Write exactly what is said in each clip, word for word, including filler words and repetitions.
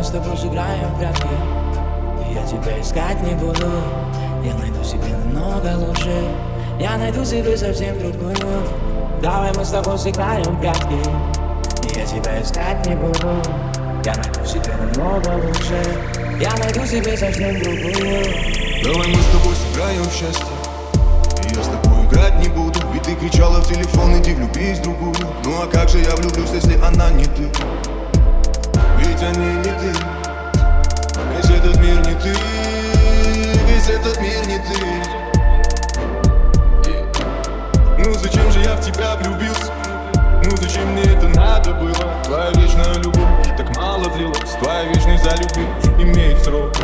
мы с тобой сыграем в прятки, и я тебя искать не буду. Я найду себе намного лучше, я найду себе совсем другую. Давай мы с тобой сыграем в прятки, и я тебя искать не буду. Я найду себе намного лучше, я найду себе совсем другую. Давай мы с тобой сыграем в счастье, и я с тобой играть не буду. Ведь ты кричала в телефон: иди влюбись в другую. Ну а как же я влюблюсь, если она не ты? Ведь они не ты. Весь этот мир не ты. Весь этот мир не ты. Yeah. Ну зачем же я в тебя влюбился? Ну зачем мне это надо было? Твоя вечная любовь так мало длилась. Твоя вечность за любви имеет срок.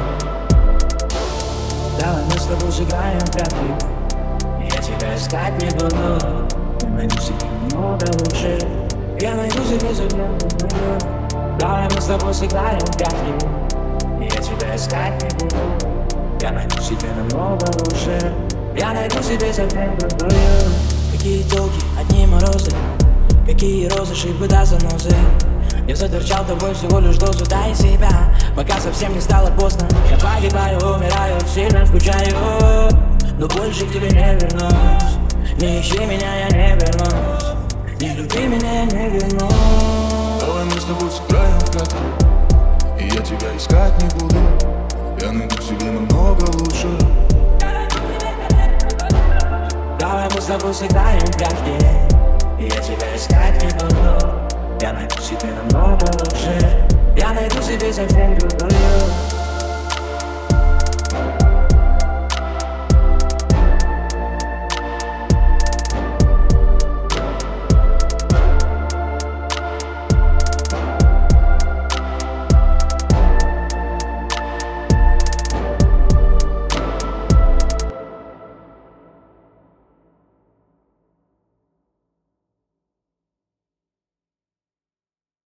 Давай мы с тобой сыграем в прятки, и я тебя искать не буду. Я найду себе намного лучше, я найду себе совсем другую. Давай мы с тобой сыграем в прятки, и я тебя искать не буду. Я найду себе намного лучше, я найду себе совсем другую. Какие долги, одни морозы, какие розы, шипы да занозы. Я заторчал тобой всего лишь дозу, дай себя, пока совсем не стало поздно. Я погибаю, умираю, сильно скучаю, но больше к тебе не вернусь. Не ищи меня, я не вернусь. Не люби меня, я не вернусь. Давай мы с тобой сыграем в прятки, и я тебя искать не буду. Я найду себе намного лучше. Давай мы с тобой сыграем в прятки, и я тебя искать не буду. Я найду себе намного лучше, я найду себе совсем другую.